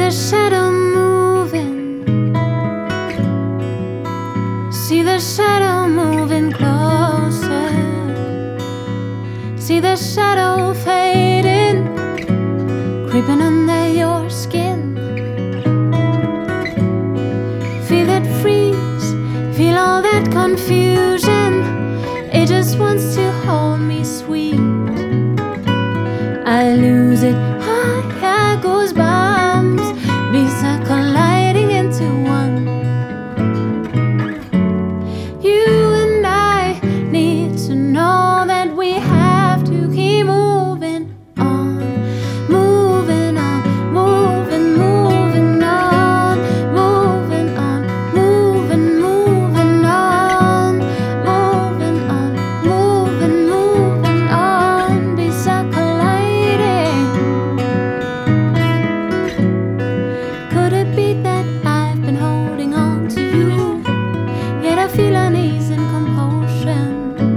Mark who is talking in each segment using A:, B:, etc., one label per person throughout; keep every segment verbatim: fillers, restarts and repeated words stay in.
A: the shadow moving, see the shadow moving closer, see the shadow fading, creeping under your skin. Feel it freeze, feel all that confusion. It just wants to hold me sweet. I lose it, high goosebumps, bees are colliding into one. You and I need to know that we have to keep moving on, moving on, moving, moving on, moving on, moving, moving on, moving on, moving, moving on. Bees are colliding. Could it be that I've been holding on to you, yet I feel unease and compulsion?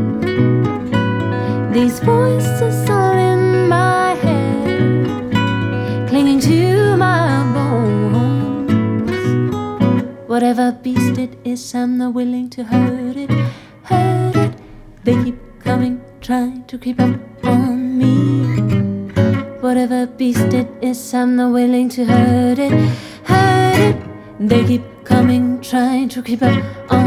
A: These voices all in my head, clinging to my bones. Whatever beast it is, I'm not willing to hurt it, hurt it. They keep coming, trying to creep up on me. Whatever beast it is, I'm not willing to hurt it, hurt it. They keep coming, trying to creep up on